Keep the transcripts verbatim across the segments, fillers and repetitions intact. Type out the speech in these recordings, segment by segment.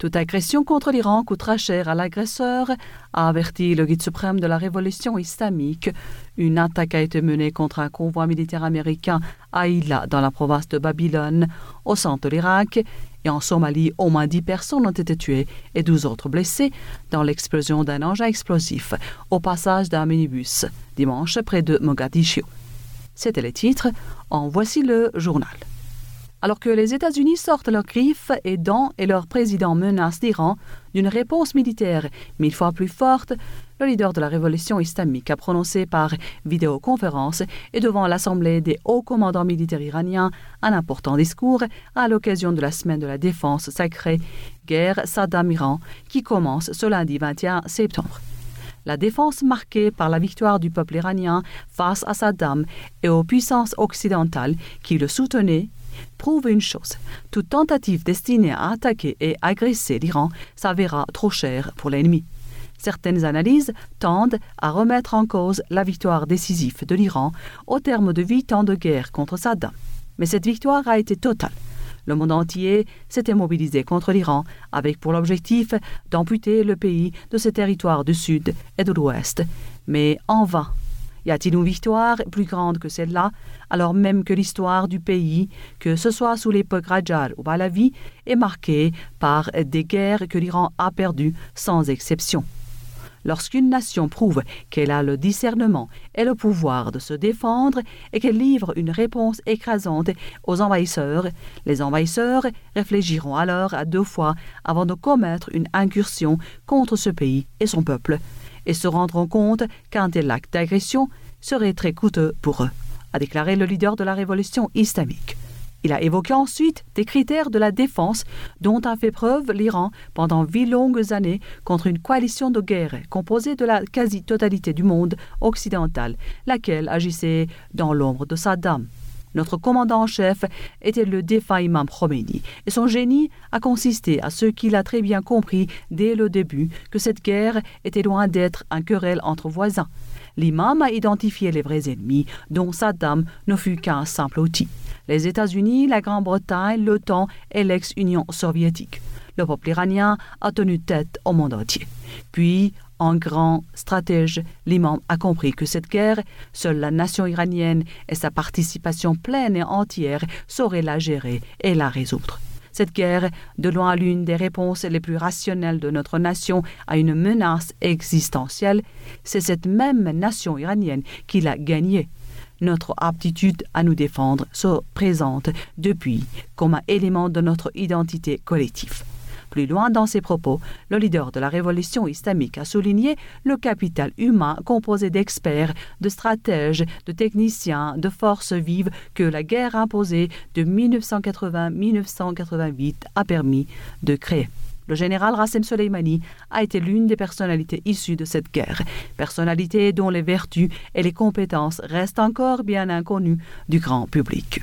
Toute agression contre l'Iran coûtera cher à l'agresseur, a averti le guide suprême de la révolution islamique. Une attaque a été menée contre un convoi militaire américain à Hilla, dans la province de Babylone, au centre de l'Irak. Et en Somalie, au moins dix personnes ont été tuées et douze autres blessées dans l'explosion d'un engin explosif au passage d'un minibus, dimanche près de Mogadiscio. C'étaient les titres. En voici le journal. Alors que les États-Unis sortent leurs griffes et dents et leur président menace l'Iran d'une réponse militaire mille fois plus forte, le leader de la révolution islamique a prononcé par vidéoconférence et devant l'Assemblée des hauts commandants militaires iraniens un important discours à l'occasion de la semaine de la défense sacrée Guerre Saddam-Iran qui commence ce lundi vingt et un septembre. La défense marquée par la victoire du peuple iranien face à Saddam et aux puissances occidentales qui le soutenaient prouve une chose, toute tentative destinée à attaquer et agresser l'Iran s'avéra trop chère pour l'ennemi. Certaines analyses tendent à remettre en cause la victoire décisive de l'Iran au terme de huit ans de guerre contre Saddam. Mais cette victoire a été totale. Le monde entier s'était mobilisé contre l'Iran avec pour l'objectif d'amputer le pays de ses territoires du sud et de l'ouest. Mais en vain. Y a-t-il une victoire plus grande que celle-là, alors même que l'histoire du pays, que ce soit sous l'époque Qajar ou Pahlavi, est marquée par des guerres que l'Iran a perdues sans exception. Lorsqu'une nation prouve qu'elle a le discernement et le pouvoir de se défendre et qu'elle livre une réponse écrasante aux envahisseurs, les envahisseurs réfléchiront alors à deux fois avant de commettre une incursion contre ce pays et son peuple, et se rendront compte qu'un tel acte d'agression serait très coûteux pour eux, a déclaré le leader de la révolution islamique. Il a évoqué ensuite des critères de la défense dont a fait preuve l'Iran pendant huit longues années contre une coalition de guerre composée de la quasi-totalité du monde occidental, laquelle agissait dans l'ombre de Saddam. Notre commandant en chef était le défunt imam Khomeini, et son génie a consisté à ce qu'il a très bien compris dès le début que cette guerre était loin d'être un querelle entre voisins. L'imam a identifié les vrais ennemis, dont Saddam ne fut qu'un simple outil. Les États-Unis, la Grande-Bretagne, l'OTAN et l'ex-Union soviétique. Le peuple iranien a tenu tête au monde entier. Puis, en grand stratège, l'imam a compris que cette guerre, seule la nation iranienne et sa participation pleine et entière sauraient la gérer et la résoudre. Cette guerre, de loin l'une des réponses les plus rationnelles de notre nation à une menace existentielle, c'est cette même nation iranienne qui l'a gagnée. Notre aptitude à nous défendre se présente depuis comme un élément de notre identité collective. Plus loin dans ses propos, le leader de la révolution islamique a souligné le capital humain composé d'experts, de stratèges, de techniciens, de forces vives que la guerre imposée de dix-neuf cent quatre-vingts à dix-neuf cent quatre-vingt-huit a permis de créer. Le général Rassem Soleimani a été l'une des personnalités issues de cette guerre, personnalité dont les vertus et les compétences restent encore bien inconnues du grand public.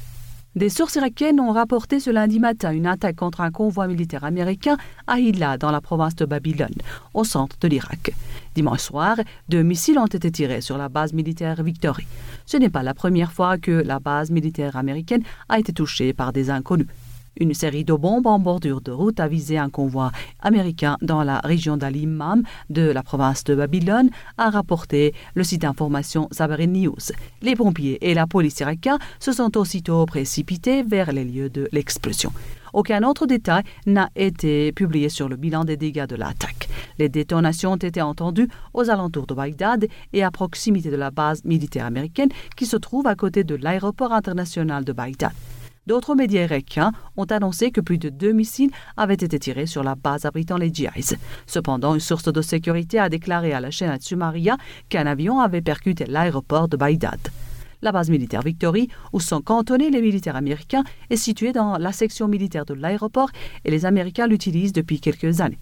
Des sources irakiennes ont rapporté ce lundi matin une attaque contre un convoi militaire américain à Hilla, dans la province de Babylone, au centre de l'Irak. Dimanche soir, deux missiles ont été tirés sur la base militaire Victory. Ce n'est pas la première fois que la base militaire américaine a été touchée par des inconnus. Une série de bombes en bordure de route a visé un convoi américain dans la région d'Al-Imam de la province de Babylone, a rapporté le site d'information Sabrin News. Les pompiers et la police irakiens se sont aussitôt précipités vers les lieux de l'explosion. Aucun autre détail n'a été publié sur le bilan des dégâts de l'attaque. Les détonations ont été entendues aux alentours de Bagdad et à proximité de la base militaire américaine qui se trouve à côté de l'aéroport international de Bagdad. D'autres médias irakiens ont annoncé que plus de deux missiles avaient été tirés sur la base abritant les djihadistes. Cependant, une source de sécurité a déclaré à la chaîne Al-Sumaria qu'un avion avait percuté l'aéroport de Bagdad. La base militaire Victory, où sont cantonnés les militaires américains, est située dans la section militaire de l'aéroport et les Américains l'utilisent depuis quelques années.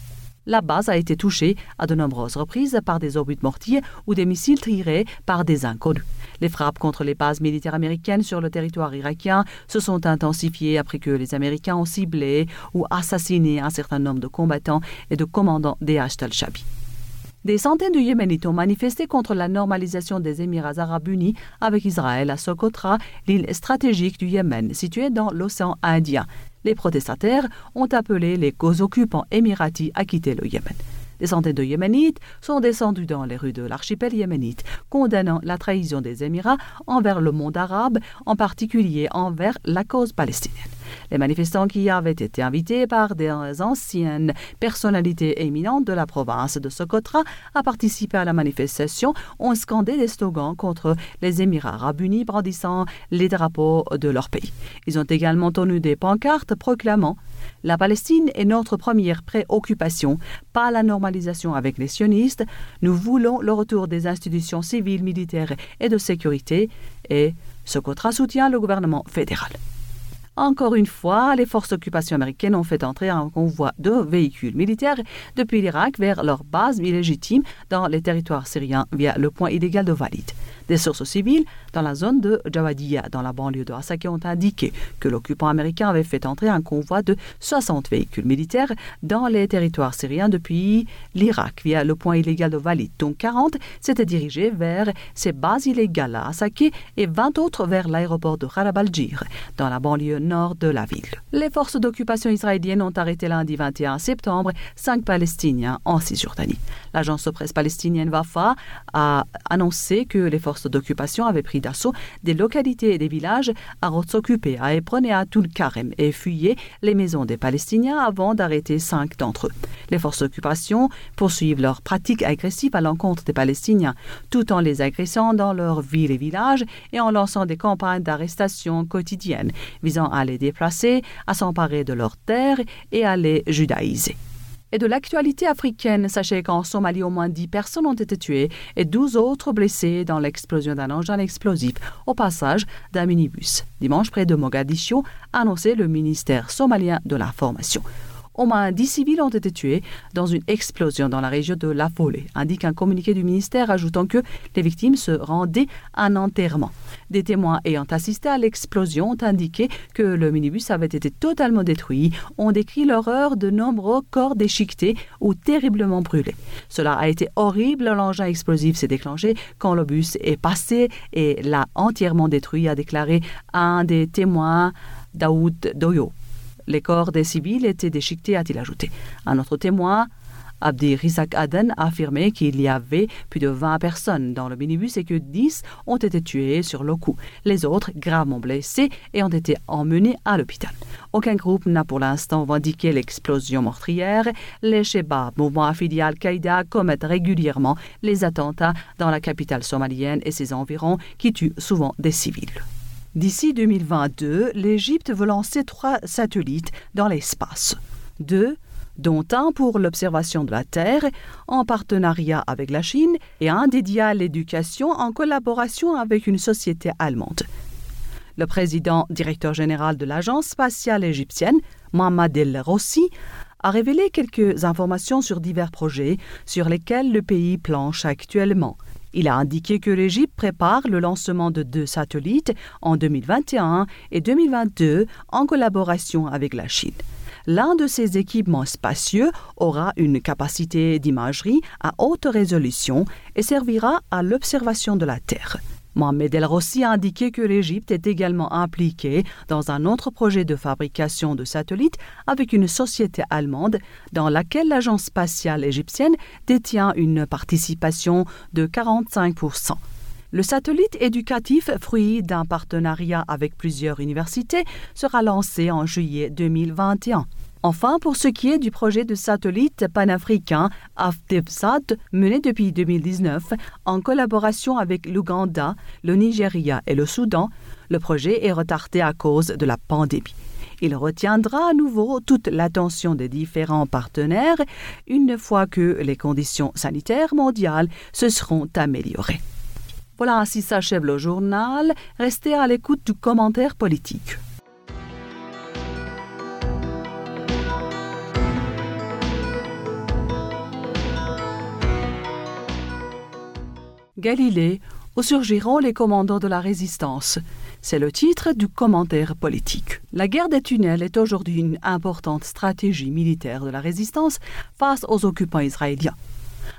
La base a été touchée à de nombreuses reprises par des obus mortiers ou des missiles tirés par des inconnus. Les frappes contre les bases militaires américaines sur le territoire irakien se sont intensifiées après que les Américains ont ciblé ou assassiné un certain nombre de combattants et de commandants des Hashd al-Shabi. Des centaines de Yéménites ont manifesté contre la normalisation des Émirats arabes unis avec Israël à Socotra, l'île stratégique du Yémen, située dans l'océan Indien. Les protestataires ont appelé les occupants émiratis à quitter le Yémen. Des centaines de Yéménites sont descendus dans les rues de l'archipel yéménite, condamnant la trahison des Émirats envers le monde arabe, en particulier envers la cause palestinienne. Les manifestants qui avaient été invités par des anciennes personnalités éminentes de la province de Socotra à participer à la manifestation ont scandé des slogans contre les Émirats arabes unis brandissant les drapeaux de leur pays. Ils ont également tenu des pancartes proclamant « La Palestine est notre première préoccupation, pas la normalisation avec les sionistes. Nous voulons le retour des institutions civiles, militaires et de sécurité. » Et Socotra soutient le gouvernement fédéral. Encore une fois, les forces d'occupation américaines ont fait entrer un convoi de véhicules militaires depuis l'Irak vers leur base illégitime dans les territoires syriens via le point illégal de Valid. Des sources civiles dans la zone de Jawadiya, dans la banlieue de Hasakeh, ont indiqué que l'occupant américain avait fait entrer un convoi de soixante véhicules militaires dans les territoires syriens depuis l'Irak via le point illégal de Valid, dont quarante s'étaient dirigés vers ces bases illégales à Hasakeh et vingt autres vers l'aéroport de Kharab al-Jir, dans la banlieue nord de la ville. Les forces d'occupation israéliennes ont arrêté lundi vingt et un septembre cinq Palestiniens en Cisjordanie. L'agence de presse palestinienne Wafa a annoncé que les forces d'occupation avaient pris d'assaut des localités et des villages à Rhodes occupés, à Hébron et à Toul-Karem et fuyé les maisons des Palestiniens avant d'arrêter cinq d'entre eux. Les forces d'occupation poursuivent leurs pratiques agressives à l'encontre des Palestiniens, tout en les agressant dans leurs villes et villages et en lançant des campagnes d'arrestation quotidiennes visant à les déplacer, à s'emparer de leurs terres et à les judaïser. Et de l'actualité africaine, sachez qu'en Somalie, au moins dix personnes ont été tuées et douze autres blessées dans l'explosion d'un engin explosif au passage d'un minibus. Dimanche, près de Mogadiscio, a annoncé le ministère somalien de l'information. Au moins dix civils ont été tués dans une explosion dans la région de La Folée, indique un communiqué du ministère ajoutant que les victimes se rendaient à un enterrement. Des témoins ayant assisté à l'explosion ont indiqué que le minibus avait été totalement détruit, ont décrit l'horreur de nombreux corps déchiquetés ou terriblement brûlés. Cela a été horrible, l'engin explosif s'est déclenché quand le bus est passé et l'a entièrement détruit, a déclaré un des témoins, Daoud Doyo. Les corps des civils étaient déchiquetés, a-t-il ajouté. Un autre témoin, Abdi Rizak Aden, a affirmé qu'il y avait plus de vingt personnes dans le minibus et que dix ont été tuées sur le coup. Les autres, gravement blessés, et ont été emmenés à l'hôpital. Aucun groupe n'a pour l'instant revendiqué l'explosion meurtrière. Les Shebab, mouvement affilié à Al-Qaïda, commettent régulièrement les attentats dans la capitale somalienne et ses environs qui tuent souvent des civils. D'ici deux mille vingt-deux, l'Égypte veut lancer trois satellites dans l'espace. Deux, dont un pour l'observation de la Terre, en partenariat avec la Chine, et un dédié à l'éducation en collaboration avec une société allemande. Le président directeur général de l'agence spatiale égyptienne, Mohamed El Rossi, a révélé quelques informations sur divers projets sur lesquels le pays planche actuellement. Il a indiqué que l'Égypte prépare le lancement de deux satellites en deux mille vingt et un et deux mille vingt-deux en collaboration avec la Chine. L'un de ces équipements spacieux aura une capacité d'imagerie à haute résolution et servira à l'observation de la Terre. Mohamed El Rossi a indiqué que l'Égypte est également impliquée dans un autre projet de fabrication de satellites avec une société allemande dans laquelle l'agence spatiale égyptienne détient une participation de quarante-cinq pour cent. Le satellite éducatif, fruit d'un partenariat avec plusieurs universités, sera lancé en juillet deux mille vingt et un. Enfin, pour ce qui est du projet de satellite panafricain AFDEPSAT, mené depuis deux mille dix-neuf en collaboration avec l'Ouganda, le Nigeria et le Soudan, le projet est retardé à cause de la pandémie. Il retiendra à nouveau toute l'attention des différents partenaires une fois que les conditions sanitaires mondiales se seront améliorées. Voilà, ainsi s'achève le journal. Restez à l'écoute du commentaire politique. Galilée, où surgiront les commandants de la résistance. C'est le titre du commentaire politique. La guerre des tunnels est aujourd'hui une importante stratégie militaire de la résistance face aux occupants israéliens.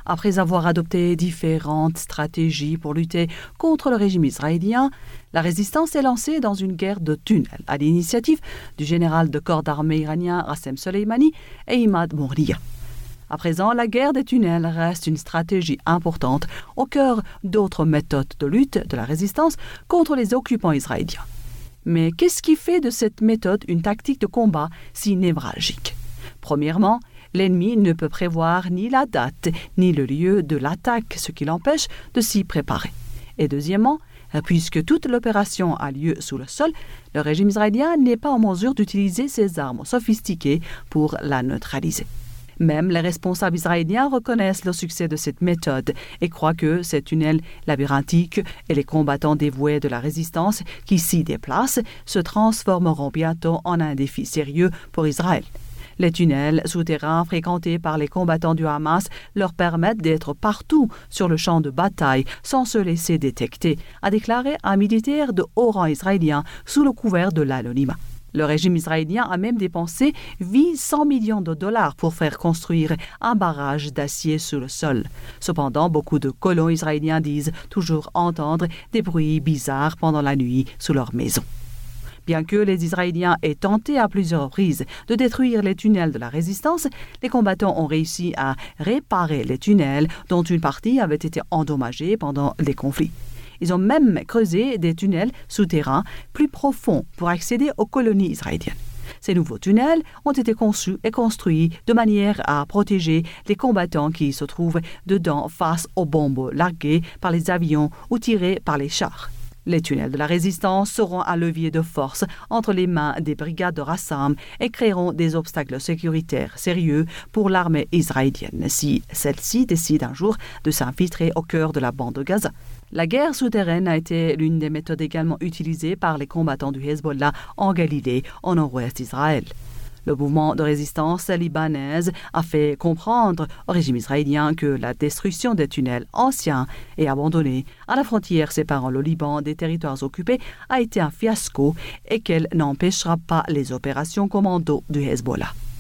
Après avoir adopté différentes stratégies pour lutter contre le régime israélien, la résistance est lancée dans une guerre de tunnels à l'initiative du général de corps d'armée iranien Qassem Soleimani et Imad Mournia. À présent, la guerre des tunnels reste une stratégie importante au cœur d'autres méthodes de lutte de la résistance contre les occupants israéliens. Mais qu'est-ce qui fait de cette méthode une tactique de combat si névralgique? Premièrement, l'ennemi ne peut prévoir ni la date ni le lieu de l'attaque, ce qui l'empêche de s'y préparer. Et deuxièmement, puisque toute l'opération a lieu sous le sol, le régime israélien n'est pas en mesure d'utiliser ses armes sophistiquées pour la neutraliser. Même les responsables israéliens reconnaissent le succès de cette méthode et croient que ces tunnels labyrinthiques et les combattants dévoués de la résistance qui s'y déplacent se transformeront bientôt en un défi sérieux pour Israël. Les tunnels souterrains fréquentés par les combattants du Hamas leur permettent d'être partout sur le champ de bataille sans se laisser détecter, a déclaré un militaire de haut rang israélien sous le couvert de l'anonymat. Le régime israélien a même dépensé huit cents millions de dollars pour faire construire un barrage d'acier sous le sol. Cependant, beaucoup de colons israéliens disent toujours entendre des bruits bizarres pendant la nuit sous leur maison. Bien que les Israéliens aient tenté à plusieurs reprises de détruire les tunnels de la résistance, les combattants ont réussi à réparer les tunnels dont une partie avait été endommagée pendant les conflits. Ils ont même creusé des tunnels souterrains plus profonds pour accéder aux colonies israéliennes. Ces nouveaux tunnels ont été conçus et construits de manière à protéger les combattants qui se trouvent dedans face aux bombes larguées par les avions ou tirées par les chars. Les tunnels de la résistance seront un levier de force entre les mains des brigades de Rassam et créeront des obstacles sécuritaires sérieux pour l'armée israélienne si celle-ci décide un jour de s'infiltrer au cœur de la bande de Gaza. La guerre souterraine a été l'une des méthodes également utilisées par les combattants du Hezbollah en Galilée, au nord-ouest d'Israël. Le mouvement de résistance libanaise a fait comprendre au régime israélien que la destruction des tunnels anciens et abandonnés à la frontière séparant le Liban des territoires occupés a été un fiasco et qu'elle n'empêchera pas les opérations commando du Hezbollah.